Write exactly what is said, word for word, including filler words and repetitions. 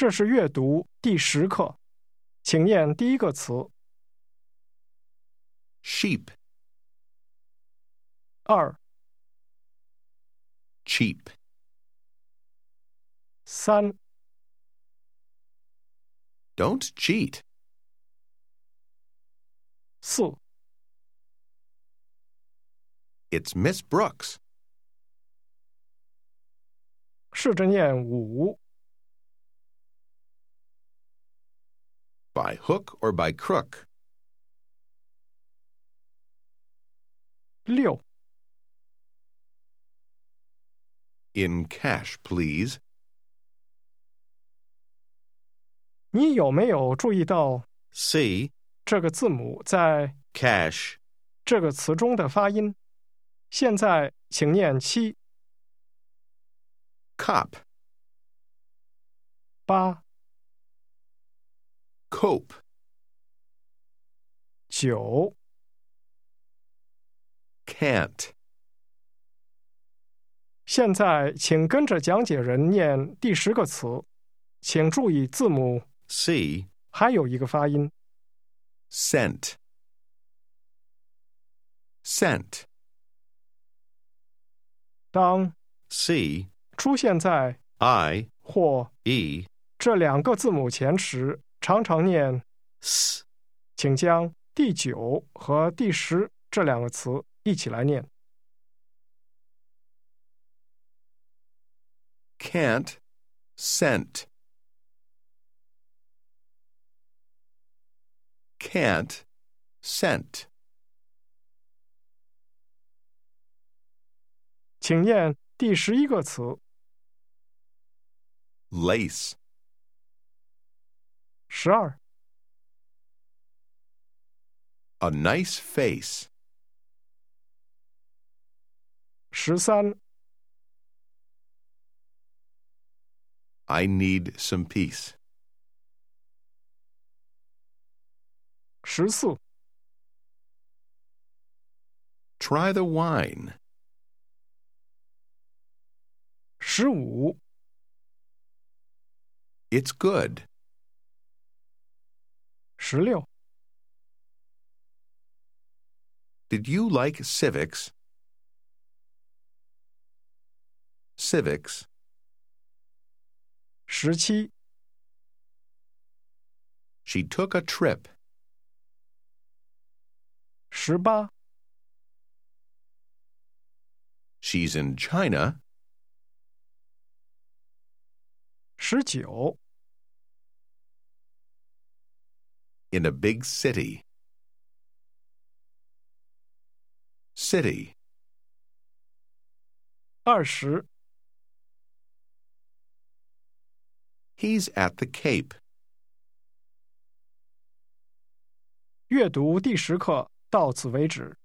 这是阅读第十课，请念第一个词。 sheep, 二、 cheap, 三、 don't cheat, 四、 it's Miss Brooks, 试着念五、 by hook or by crook, 六、 in cash, please, 你有没有注意到 see, 这个字母在 cash, 这个词中的发音？现在请念七、 cop, 八、 cope, 九、 can't, 现在请跟着讲解人念第十个词，请注意字母 see, 还有一个发音。 sent, sent, 当 C, 出现在 I, 或 E, 这两个字母前时，常常念 S, 请将第九和第十这两个词一起来念。 can't, sent, can't, sent, 请念第十一个词。 lace, 十二、 a nice face, 十三、 I need some peace, 十四、 try the wine, 十五、 it's good, 十六、 did you like civics, civics, 十七、 she took a trip, 十八、 she's in China, 十九、 in a big city, city, 二十、 he's at the Cape. 阅读第十课到此为止。